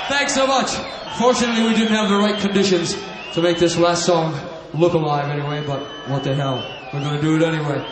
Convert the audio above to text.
Thanks so much. Fortunately, we didn't have the right conditions to make this last song look alive anyway, but what the hell. We're gonna do it anyway.